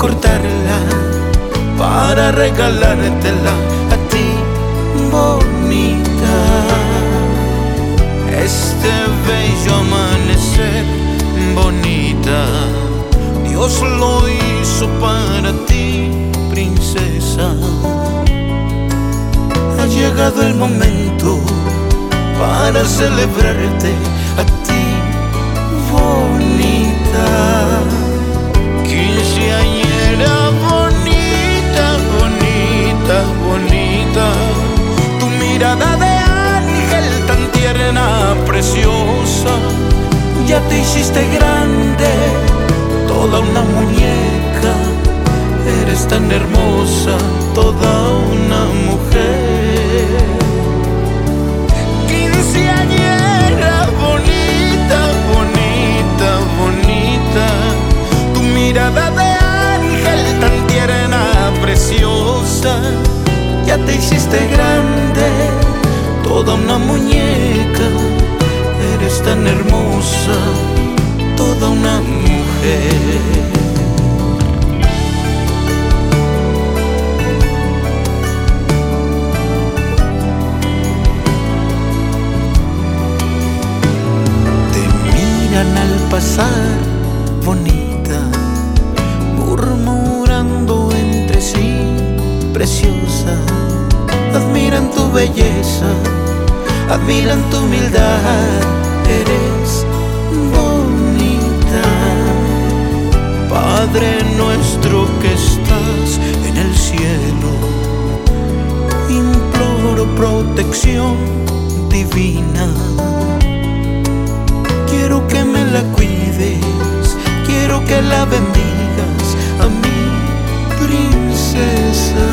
cortarla para regalártela a ti, bonita. Este bello amanecer, bonita, Dios lo hizo para ti, princesa. Ha llegado el momento para celebrarte a ti, bonita. Quinceañera bonita, bonita, bonita. Tu mirada de ángel tan tierna, preciosa. Ya te hiciste grande, toda una muñeca. Eres tan hermosa, toda una mujer. Quinceañera bonita, bonita, bonita. Tu mirada de ángel tan tierna, preciosa. Ya te hiciste grande, toda una muñeca. Eres tan hermosa, toda una mujer. Al pasar, bonita, murmurando entre sí, preciosa. Admiran tu belleza, admiran tu humildad. Eres bonita. Padre nuestro que estás en el cielo, imploro protección divina. Quiero que me la cuides, quiero que la bendigas a mi princesa.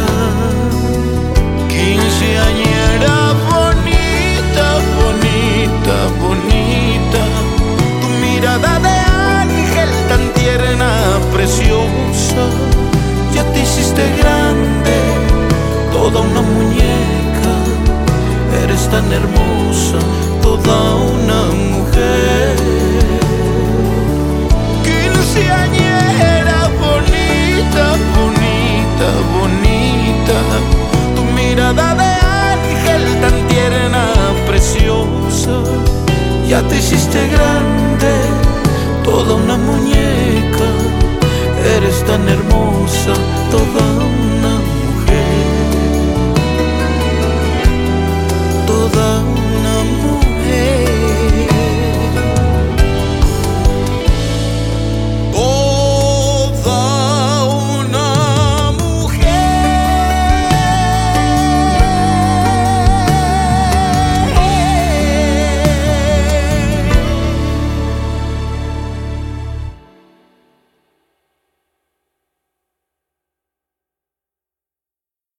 Quinceañera bonita, bonita, bonita. Tu mirada de ángel tan tierna, preciosa. Ya te hiciste grande, toda una muñeca. Eres tan hermosa, toda una mujer. Quinceañera bonita, bonita, bonita. Tu mirada de ángel tan tierna, preciosa. Ya te hiciste grande, toda una muñeca. Eres tan hermosa, toda una